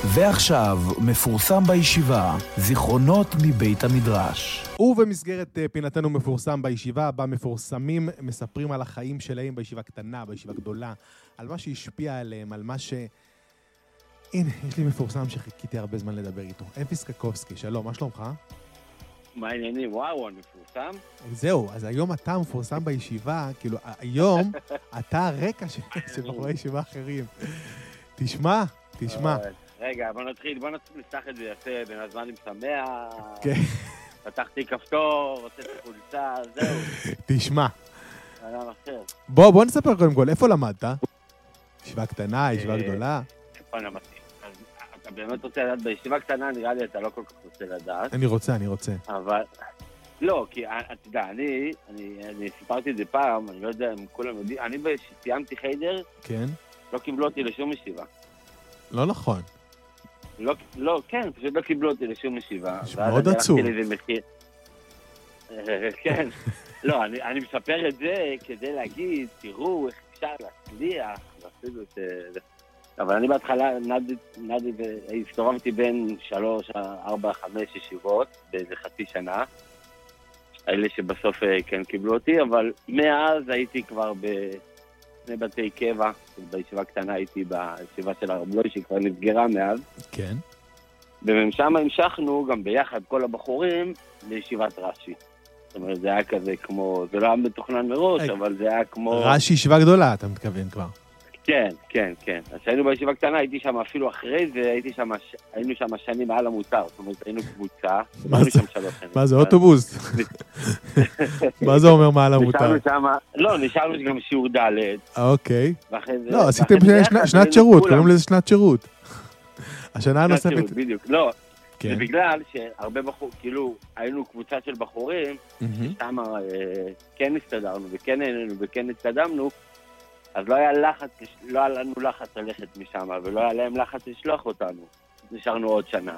ועכשיו מפורסם בישיבה, זיכרונות מבית המדרש. ובמסגרת פינתנו מפורסם בישיבה, בה מפורסמים מספרים על החיים שלהם בישיבה קטנה, בישיבה גדולה, על מה שהשפיע עליהם, על מה ש... הנה, יש לי מפורסם שחיכיתי הרבה זמן לדבר איתו. אפיס קקובסקי, שלום, מה שלומך? מה העניינים? וואו, אני מפורסם? זהו, אז היום אתה מפורסם בישיבה, כאילו, היום אתה הרקע של בחורי ישיבה אחרים. תשמע. רגע, בוא נפתח את זה יפה, בין הזמן עם שמח, כן. פתחתי כפתור, הוצאתי חולצה, זהו. תשמע. עולם אחר. בוא נספר קודם כל, איפה למדת? ישיבה קטנה, ישיבה גדולה? איפה למדתי? אתה באמת רוצה לדעת, בישיבה קטנה נראה לי אתה לא כל כך רוצה לדעת. אני רוצה. אבל... לא, כי אתה יודע, אני סיפרתי את זה פעם, אני לא יודע אם כולם יודעים, אני סיימתי חיידר, כן. לא קיבלו אותי לשום ישיבה. לא נכון. לא, כן, פשוט לא קיבלו אותי לשום ישיבה. מאוד עצוב. כן. לא, אני מספר את זה כדי להגיד, תראו איך אפשר להצליח, ואפילו אבל אני בהתחלה הסתובבתי בין 3, 4, 5 ישיבות באיזה חצי שנה. האלה שבסוף כן קיבלו אותי, אבל מאז הייתי כבר בשני בתי קבע. בישיבה קטנה הייתי בישיבה של הרב לוי, שהיא כבר נסגרה מאז. כן. ומשם המשכנו גם ביחד כל הבחורים לישיבת רש"י. זאת אומרת, זה היה כזה כמו, זה לא היה מתוכנן מראש, אבל זה היה כמו... רש"י ישיבה גדולה, אתה מתכוון כבר. כן. אז שהיינו בישיבה קטנה, הייתי שם אפילו אחרי זה, היינו שם שנים מעל המותר, זאת אומרת, היינו קבוצה, מה זה, אוטובוס? מה זה אומר מעל המותר? לא, נשארנו גם שיעור ד'. אוקיי. לא, עשיתם שנת שירות, קוראים לזה שנת שירות. השנה הנוספת... בדיוק, לא. זה בגלל שהרבה בחורים, כאילו, היינו קבוצה של בחורים, ששם כן הסתדרנו וכן נהנינו וכן התקדמנו, אז לא היה לנו לחץ ללכת משם, ולא היה להם לחץ לשלוח אותנו. נשארנו עוד שנה.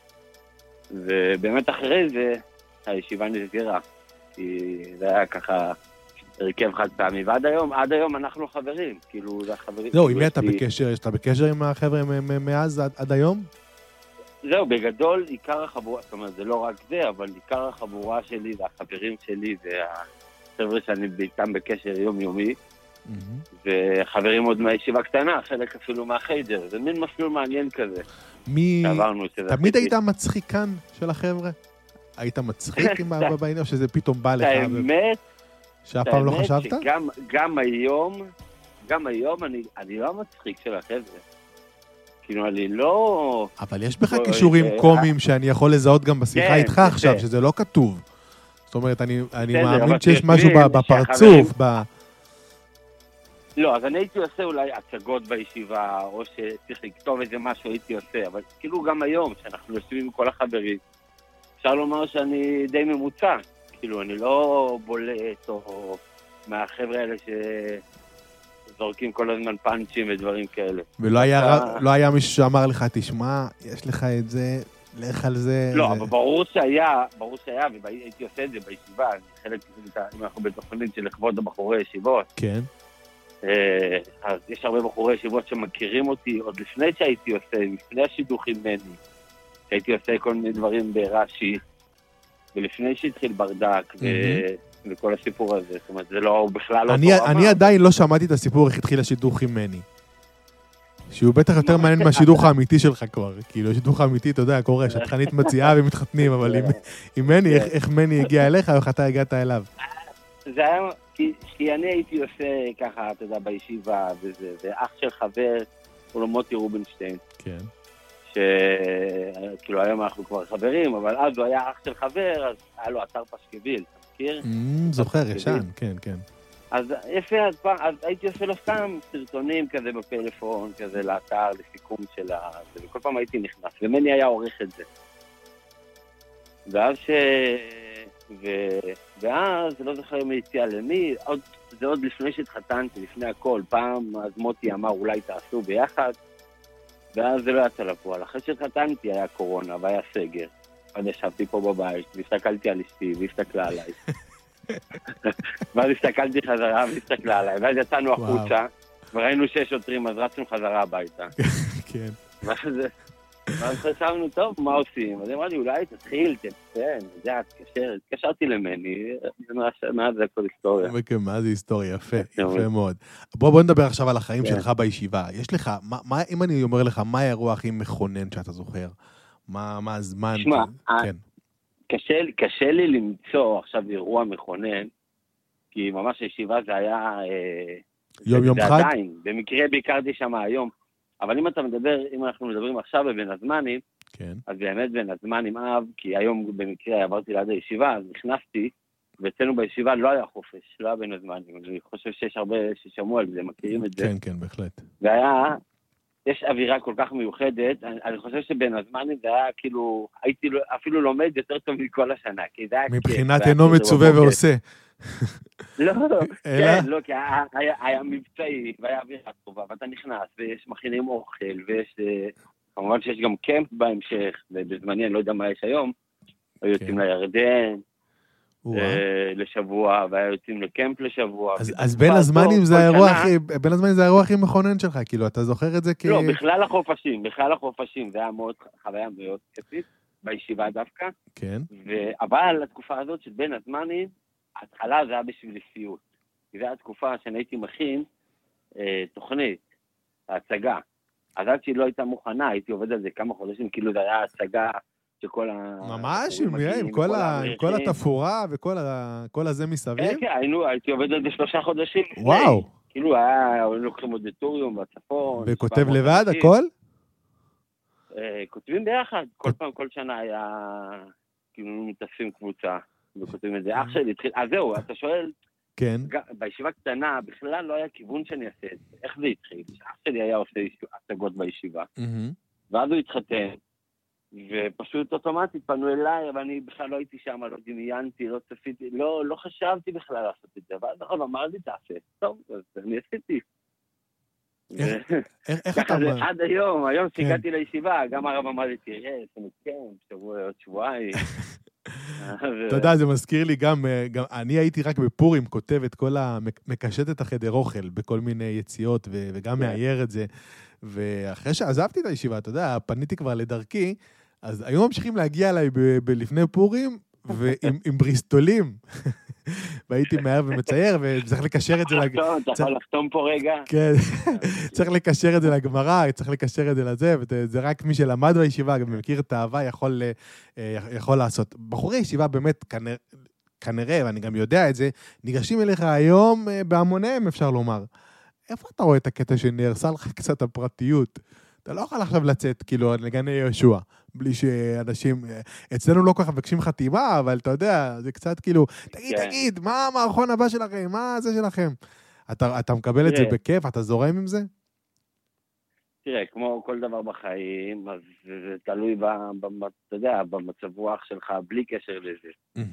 ובאמת אחרי זה, הישיבה נסגרה. כי זה היה ככה הרכב חד פעמי. ועד היום אנחנו חברים. כאילו, זה החברים... זהו, עם מי אתה בקשר? אתה בקשר עם החבר'ה מאז עד היום? זהו, בגדול, עיקר החבורה, זאת אומרת, זה לא רק זה, אבל עיקר החבורה שלי והחברים שלי, זה החבר'ה שאני איתם בקשר יומיומי. וחברים עוד מהישיבה קטנה, חלק אפילו מהחיידר, זה מין מסלול מעניין כזה. תמיד היית מצחיקן של החבר'ה? היית מצחיק עם הבאים, או שזה פתאום בא לך? האמת, שאף פעם לא חשבת? גם היום אני לא מצחיק של החבר'ה. כאילו אני לא... אבל יש בך קישורים קומיים שאני יכול לזהות גם בשיחה איתך עכשיו, שזה לא כתוב. זאת אומרת, אני מאמין שיש משהו בפרצוף, לא, אז אני הייתי עושה אולי הצגות בישיבה, או שצריך לכתוב איזה משהו הייתי עושה, אבל כאילו גם היום, שאנחנו יושבים עם כל החברים, אפשר לומר שאני די ממוצע, כאילו אני לא בולט, או מהחבר'ה האלה שזורקים כל הזמן פאנצ'ים ודברים כאלה. ולא היה מישהו שאמר לך, תשמע, יש לך את זה, לך על זה... לא, אבל ברור שהיה, והייתי עושה את זה בישיבה, חלק, אם אנחנו בתוכנית של לכבוד הבחורי ישיבות. כן. אז יש הרבה בחורי ישיבות שמכירים אותי עוד לפני שהייתי עושה, לפני השידוכים מני, שהייתי עושה כל מיני דברים ברש"י, ולפני שהתחיל ברדק וכל הסיפור הזה, זאת אומרת, זה לא בכלל לא... אני עדיין לא שמעתי את הסיפור איך התחיל השידוך עם מני. שהוא בטח יותר מעניין מהשידוך האמיתי שלך כבר. כאילו, השידוך האמיתי, אתה יודע, קורה, שהתחנית מציעה ומתחתנים, אבל עם מני, איך מני הגיע אליך, או איך אתה הגעת אליו? זה היה... כי אני הייתי עושה ככה, אתה יודע, בישיבה וזה, ואח של חבר, הוא לא מוטי רובינשטיין. כן. שכאילו היום אנחנו כבר חברים, אבל אז הוא היה אח של חבר, אז היה לו אתר פשקוויל, אתה מכיר? זוכר, ישן, כן. אז יפה, אז הייתי עושה לו סתם סרטונים כזה בפלאפון, כזה לאתר, לסיכום של זה, וכל פעם הייתי נכנס, ומני היה עורך את זה. ואז, לא זוכר אם הייתי למי, זה עוד לפני שהתחתנתי, לפני הכל, פעם אז מוטי אמר אולי תעשו ביחד, ואז זה לא יצא לפועל. אחרי שהתחתנתי היה קורונה והיה סגר, אז ישבתי פה בבית, והסתכלתי על אשתי, והסתכלה עליי. ואז הסתכלתי חזרה והסתכלה עליי, ואז יצאנו החוצה, וראינו 6 שוטרים, אז רצנו חזרה הביתה. כן. ואז חשבנו, טוב, מה עושים? אז אמרה לי, אולי תתחיל, תצא, התקשרתי למני, מאז זה הכל היסטוריה. מאז זה היסטוריה, יפה, יפה מאוד. בוא נדבר עכשיו על החיים שלך בישיבה. יש לך, אם אני אומר לך, מה האירוע הכי מכונן שאתה זוכר? מה הזמן? תשמע, קשה לי למצוא עכשיו אירוע מכונן, כי ממש הישיבה זה היה... יום חג? עדיין, במקרה ביקרתי שם היום. אבל אם אנחנו מדברים עכשיו בבין הזמנים, כן. אז באמת בין הזמנים אב, כי היום במקרה עברתי ליד הישיבה, אז נכנסתי, ואצלנו בישיבה לא היה חופש, לא היה בין הזמנים. אני חושב שיש הרבה ששמעו על זה, מכירים את זה. כן, כן, בהחלט. יש אווירה כל כך מיוחדת, אני חושב שבין הזמנים זה היה כאילו, הייתי אפילו לומד יותר טוב מכל השנה, כי זה היה... מבחינת אינו מצווה ועושה. לא, כן, לא, כי היה מבצעי, והיה אווירה טובה, ואתה נכנס, ויש מכינים אוכל, ויש, כמובן שיש גם קמפ בהמשך, ובזמני, אני לא יודע מה יש היום, היו יוצאים לירדן, לשבוע, והיו יוצאים לקמפ לשבוע. אז בין הזמנים זה האירוע הכי מכונן שלך, כאילו, אתה זוכר את זה כ... לא, בכלל החופשים, זה היה מאוד חוויה מאוד כיפית, בישיבה דווקא. כן. אבל התקופה הזאת של בין הזמנים, ההתחלה זה היה בשביל סיוט. זו הייתה התקופה שאני הייתי מכין תוכנית, ההצגה. אז עד שהיא לא הייתה מוכנה, הייתי עובד על זה כמה חודשים, כאילו זה היה הצגה שכל ה... ממש? עם כל התפאורה וכל הזה מסביב? כן, הייתי עובד על זה 3 חודשים. וואו. כאילו היה, לוקחים אודיטוריום בצפון. וכותב לבד הכל? כותבים ביחד. כל פעם, כל שנה היה, כאילו מתאספים קבוצה. וכותבים את זה. אח שלי התחיל, אז זהו, אתה שואל, כן. בישיבה קטנה, בכלל לא היה כיוון שאני אעשה את זה. איך זה התחיל? אח שלי היה עושה הצגות בישיבה. ואז הוא התחתן, ופשוט אוטומטית פנו אליי, אבל אני בכלל לא הייתי שם, לא דמיינתי, לא צפיתי, לא חשבתי בכלל לעשות את זה. ואז נכון, אמר לי, תעשה. טוב, אז אני עשיתי. איך אתה אומר? עד היום שהגעתי לישיבה, גם הרב אמר לי, תראה, עוד שבועיים. אתה יודע, זה מזכיר לי גם אני הייתי רק בפורים, כותב את כל מקשט את החדר אוכל בכל מיני יציאות, וגם מאייר את זה, ואחרי שעזבתי את הישיבה, אתה יודע, פניתי כבר לדרכי, אז היו ממשיכים להגיע אליי לפני פורים, ועם בריסטולים, והייתי מהר ומצייר, וצריך לקשר את זה... אתה יכול לחתום פה רגע? כן, צריך לקשר את זה לגמרא, צריך לקשר את זה לזה, וזה רק מי שלמד בישיבה, גם מכיר את האהבה, יכול לעשות. בחורי ישיבה באמת, כנראה, ואני גם יודע את זה, ניגשים אליך היום בהמוניהם, אפשר לומר. איפה אתה רואה את הקטע שנהרסה לך קצת הפרטיות? אתה לא יכול עכשיו לצאת, כאילו, לגני יהושע, בלי שאנשים, אצלנו לא כל כך מבקשים חתימה, אבל אתה יודע, זה קצת כאילו, תגיד, מה המערכון הבא שלכם? מה זה שלכם? אתה מקבל את זה בכיף? אתה זורם עם זה? תראה, כמו כל דבר בחיים, אז זה תלוי, אתה יודע, במצב רוח שלך, בלי קשר לזה.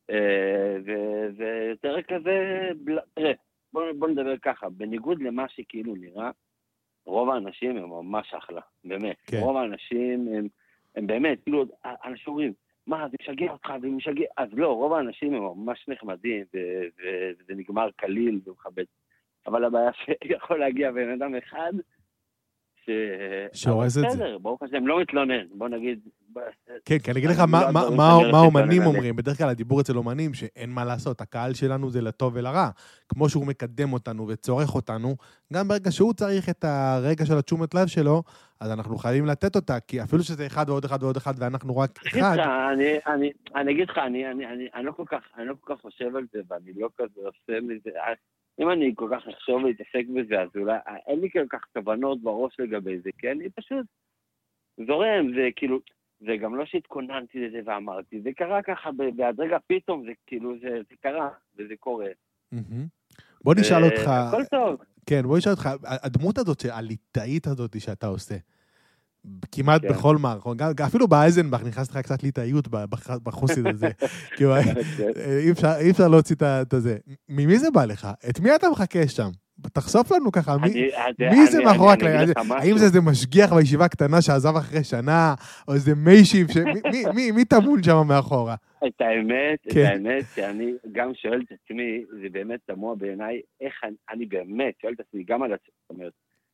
וזה יותר כזה, תראה, בוא נדבר ככה, בניגוד למה שכאילו נראה, רוב האנשים הם ממש אחלה, באמת. כן. רוב האנשים הם באמת, כאילו, אנשים אומרים, מה, זה משגע אותך, זה משגע... אז לא, רוב האנשים הם ממש נחמדים, וזה נגמר קליל ומכבד. אבל הבעיה שיכול להגיע בן אדם אחד, שהורס את זה. בסדר, ברוך השם, לא מתלונן, בוא נגיד... כן, כי אני אגיד לך מה אומנים אומרים. בדרך כלל הדיבור אצל אומנים שאין מה לעשות, הקהל שלנו זה לטוב ולרע. כמו שהוא מקדם אותנו וצורך אותנו, גם ברגע שהוא צריך את הרגע של התשומת לב שלו, אז אנחנו חייבים לתת אותה, כי אפילו שזה אחד ועוד אחד ועוד אחד, ואנחנו רק אחד... אני אגיד לך, אני לא כל כך חושב על זה, ואני לא כזה עושה מזה... אם אני כל כך אחשוב להתעסק בזה, אז אולי אין לי כל כך כוונות בראש לגבי זה, כי אני פשוט זורם, זה כאילו, זה גם לא שהתכוננתי לזה ואמרתי, זה קרה ככה, בעד רגע פתאום זה כאילו, זה קרה, וזה קורה. בוא נשאל אותך... הכל טוב. כן, בוא נשאל אותך, הדמות הזאת, הליטאית הזאת שאתה עושה, כמעט בכל מערכון, אפילו באייזנבך נכנס לך קצת ליטאיות בחוסיד הזה, כי אי אפשר להוציא את זה. ממי זה בא לך? את מי אתה מחכה שם? תחשוף לנו ככה, מי זה מאחורי הקלעים? האם זה משגיח בישיבה קטנה שעזב אחרי שנה, או איזה מיישיב, מי טמון שם מאחורה? את האמת שאני גם שואל את עצמי, זה באמת תמוה בעיניי, איך אני באמת שואל את עצמי גם על עצמי,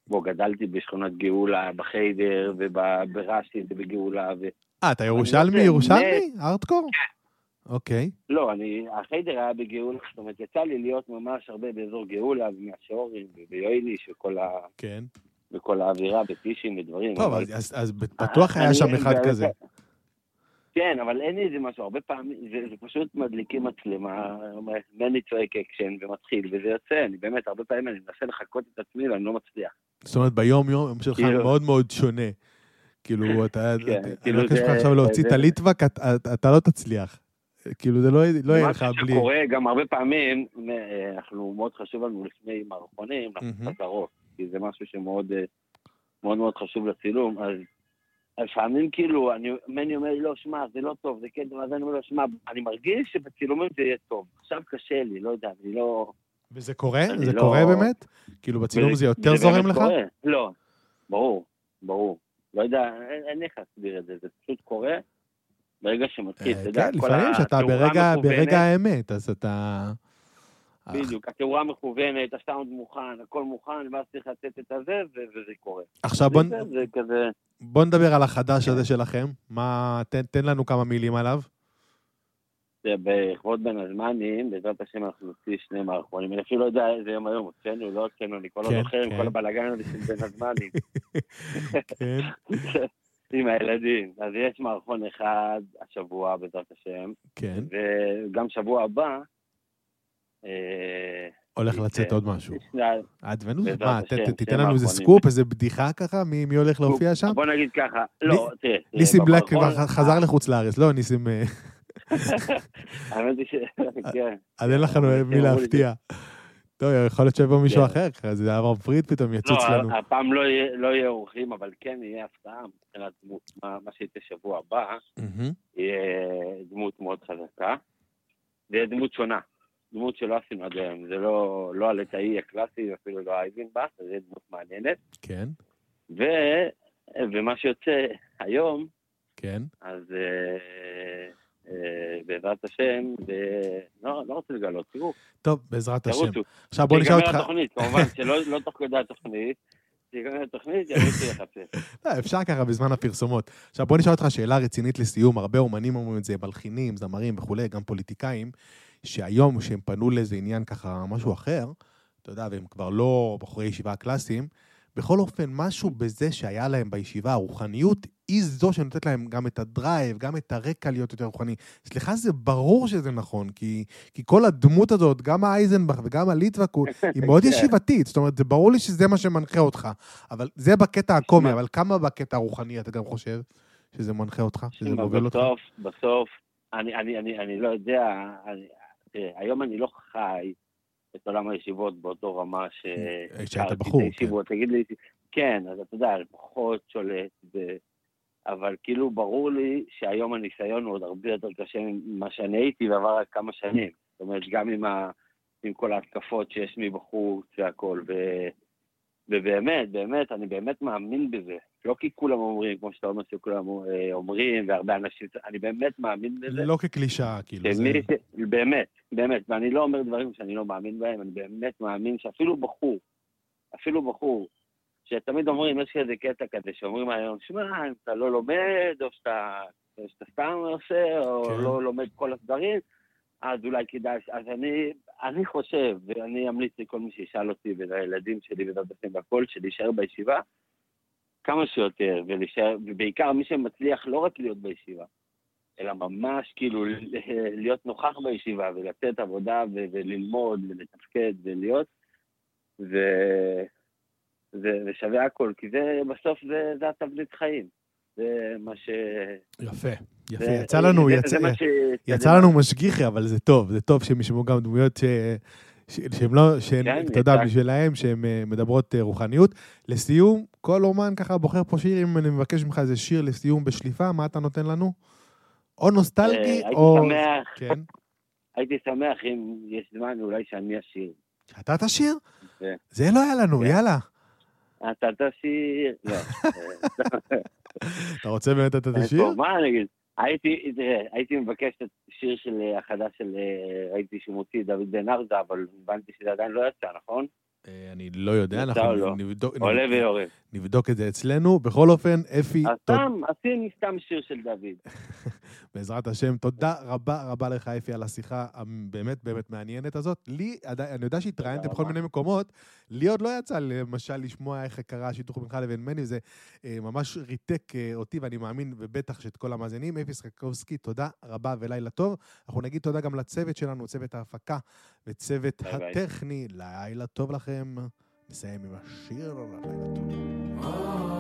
בו גדלתי בשכונת גאולה, בחיידר, וברש"י, ובגאולה. אתה ירושלמי? ארטקור? אוקיי. לא, החיידר היה בגאולה, זאת אומרת, יצא לי להיות ממש הרבה באזור גאולה, ומהשאורים, וביואיליש, וכל האווירה, בטישים ודברים. טוב, אז בטוח היה שם אחד כזה. כן, אבל אין לי איזה משהו, הרבה פעמים, זה פשוט מדליקים מצלמה, מני צועק אקשן ומתחיל, וזה יוצא, אני באמת, הרבה פעמים אני מנסה לחכות את עצמי, ואני לא מצליח. זאת אומרת, ביום שלך מאוד מאוד שונה. כאילו, אני מבקש לך עכשיו להוציא את הליטווק, אתה לא תצליח. כאילו, זה לא יהיה לך בלי... מה שקורה, גם הרבה פעמים, אנחנו מאוד חשוב לנו לפני מערכונים, לחזרות, כי זה משהו שמאוד מאוד מאוד חשוב לצילום, אז לפעמים כאילו, מני אומר לי, לא, שמע, זה לא טוב, זה כן, אז אני אומר לו, שמע, אני מרגיש שבצילומים זה יהיה טוב. עכשיו קשה לי, לא יודע, אני לא... וזה קורה? זה קורה באמת? כאילו בצילום זה יותר זורם לך? לא, ברור. לא יודע, אין איך להסביר את זה, זה פשוט קורה ברגע שמתחיל, אתה יודע, כן, לפעמים שאתה ברגע האמת, אז אתה... בדיוק, התאורה מכוונת, הסאונד מוכן, הכל מוכן, ואז צריך לתת את הזה, וזה קורה. עכשיו בוא נדבר על החדש הזה שלכם. תן לנו כמה מילים עליו. בכבוד בין הזמנים, בעזרת השם אנחנו נוציא 2 מערכונים. אני אפילו לא יודע איזה יום היום, הוצאנו, לא הוצאנו, אני כל הזוכר עם כל הבלגן הזה של בין הזמנים. כן. עם הילדים. אז יש מערכון אחד השבוע, בעזרת השם. כן. וגם שבוע הבא, הולך לצאת עוד משהו. אדוונוס? מה, תיתן לנו איזה סקופ, איזה בדיחה ככה? מי הולך להופיע שם? בוא נגיד ככה, לא, תראה. ניסים בלק חזר לחוץ לארץ, לא ניסים... האמת היא כן. אז אין לכם מי להפתיע. טוב, יכול להיות שיבוא מישהו אחר, זה היה מפריד פתאום, יצוץ לנו. לא, הפעם לא יהיה אורחים, אבל כן יהיה הפתעה, מבחינת דמות, מה שייצא שבוע הבא, יהיה דמות מאוד חזקה, זה דמות שונה. דמות שלא עשינו עד היום, זה לא הלטאי הקלאסי, אפילו לא האייזנבאס, זה דמות מעניינת. כן. ומה שיוצא היום, כן. אז בעזרת השם, לא רוצה לגלות, תראו. טוב, בעזרת השם. עכשיו בוא נשאל אותך... תיגמר התוכנית, כמובן, שלא תוך כדי התוכנית, תיגמר התוכנית, ירוצו לחפש. אפשר ככה בזמן הפרסומות. עכשיו בוא נשאל אותך שאלה רצינית לסיום, הרבה אומנים אומרים את זה, מלחינים, זמרים וכולי, גם פוליטיקאים, שהיום שהם פנו לאיזה עניין ככה משהו אחר, אתה יודע, והם כבר לא בחורי ישיבה הקלאסיים, בכל אופן משהו בזה שהיה להם בישיבה, הרוחניות היא זו שנותנת להם גם את הדרייב, גם את הרקע להיות יותר רוחני. סליחה, זה ברור שזה נכון, כי כל הדמות הזאת, גם האייזנבך וגם הליטווק, היא מאוד ישיבתית, זאת אומרת, זה ברור לי שזה מה שמנחה אותך, אבל זה בקטע הקומי, אבל כמה בקטע הרוחני אתה גם חושב שזה מנחה אותך, שזה מוביל אותך? בסוף, אני לא יודע, היום אני לא חי את עולם הישיבות באותו רמה שהיית בחור, כן. תגיד לי, כן, אז אתה יודע, פחות שולט, אבל כאילו ברור לי שהיום הניסיון הוא עוד הרבה יותר קשה ממה שאני הייתי, ועבר רק כמה שנים. זאת אומרת, גם עם כל ההתקפות שיש מבחוץ והכל, ובאמת, אני באמת מאמין בזה. לא כי כולם אומרים, כמו שאתה אומר שכולם אומרים, והרבה אנשים, אני באמת מאמין בזה. לא כקלישה, כאילו. באמת, ואני לא אומר דברים שאני לא מאמין בהם, אני באמת מאמין שאפילו בחור, שתמיד אומרים, יש איזה קטע כזה, שאומרים היום, שמע, אם אתה לא לומד, או שאתה סתם עושה, או לא לומד כל הסדרים, אז אולי כדאי, אז אני חושב, ואני אמליץ לכל מי שישאל אותי, ולילדים שלי ודרדפים והכל, שלהישאר בישיבה, כמה שיותר, ובעיקר מי שמצליח לא רק להיות בישיבה, אלא ממש כאילו להיות נוכח בישיבה, ולתת עבודה, וללמוד, ולתפקד, ולהיות, ושווה הכל, כי זה בסוף זה התבנית חיים. זה מה יפה. יצא לנו משגיחי, אבל זה טוב שהם ישמעו גם דמויות שהם לא, אתה יודע, בשבילהם, שהן מדברות רוחניות. לסיום, כל אומן ככה בוחר פה שיר, אם אני מבקש ממך איזה שיר לסיום בשליפה, מה אתה נותן לנו? או נוסטלגי, או... הייתי שמח אם יש זמן, אולי שאני אשיר. אתה תשיר? זה לא היה לנו, יאללה. אתה תשיר, לא. אתה רוצה באמת אתה תשיר? מה אני אגיד? הייתי מבקש את השיר של החדש של, ראיתי שמוציא דוד בן ארזה, אבל הבנתי שזה עדיין לא יצא, נכון? אני לא יודע, אנחנו עולה ויורד. נבדוק את זה אצלנו. בכל אופן, אפי... עשינו סתם שיר של דוד. בעזרת השם, תודה רבה לך, אפי, על השיחה הבאמת באמת מעניינת הזאת. לי, אני יודע שהתראיינתם בכל מיני מקומות, לי עוד לא יצא למשל לשמוע איך קרה השיתוף בינך לבין מני, זה ממש ריתק אותי, ואני מאמין, ובטח שאת כל המאזינים. אפי סחקובסקי, תודה רבה ולילה טוב. אנחנו נגיד תודה גם לצוות שלנו, צוות ההפקה וצוות הטכני. לילה טוב לכם. נסיים עם השיר, לילה טוב.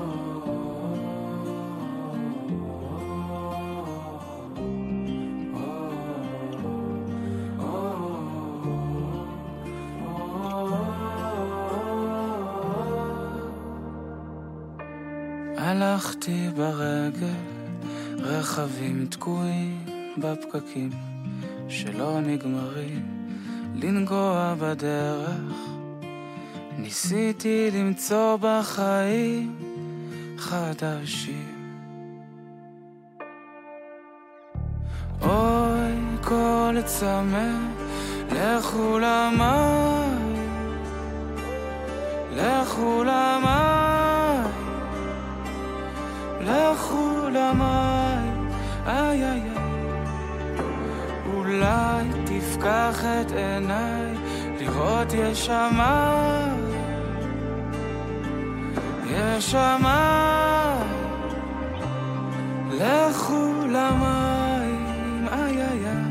הלכתי ברגל, רכבים תקועים בפקקים שלא נגמרים, לנגוע בדרך, ניסיתי למצוא בחיים חדשים. אוי כל צמא, לכו למים, לכו למים, לכו למים, איי איי איי. אולי תפקח את עיניי, לראות יש שמים, יש שמים. לכו למים, איי איי איי.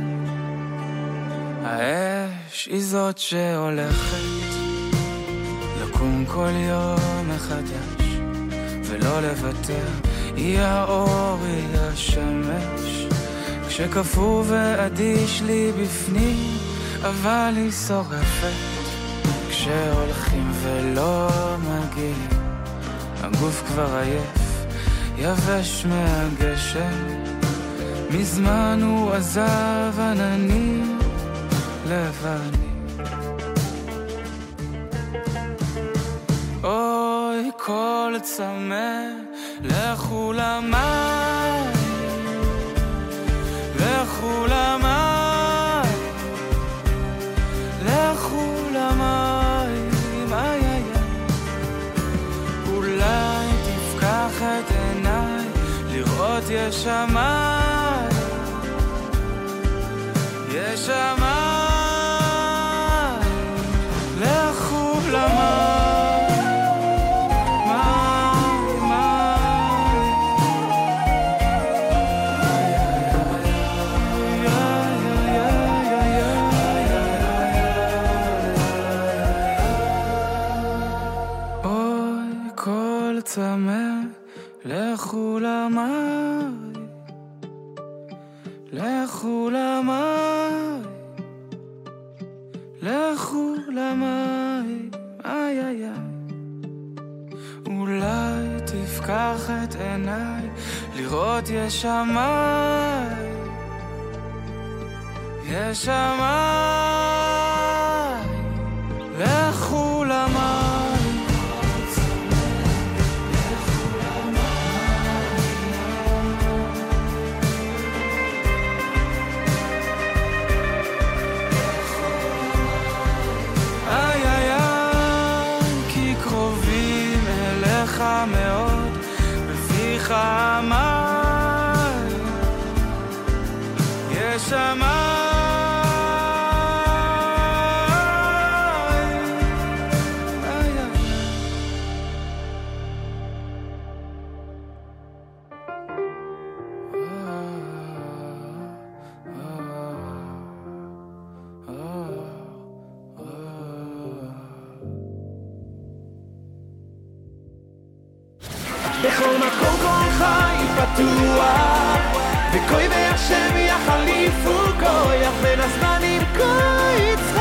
האש היא זאת שהולכת לקום כל יום מחדש ולא לוותר, היא האור, היא השמש, כשקפוא ואדיש לי בפנים, אבל היא שורפת כשהולכים ולא מגיעים. הגוף כבר עייף, יבש מהגשם, מזמן הוא עזב עננים לבנים. אוי כל צמא, לכו למים, לכו למים, לכו למים, איי איי איי. אולי תפקח את עיניי, לראות יש שמים, יש שמים. לכו למים, צמא, לכו למים, לכו למים, לכו למים, איי איי איי. אולי תפקח את עיניי, לראות יש שמים, יש שמים. לכו למים, מאוד בפיך המים, יש המים, איי איי. בכל מקום כל חי פתוח, וקוי והשם יחליפו כוח בין הזמנים כה יצחק.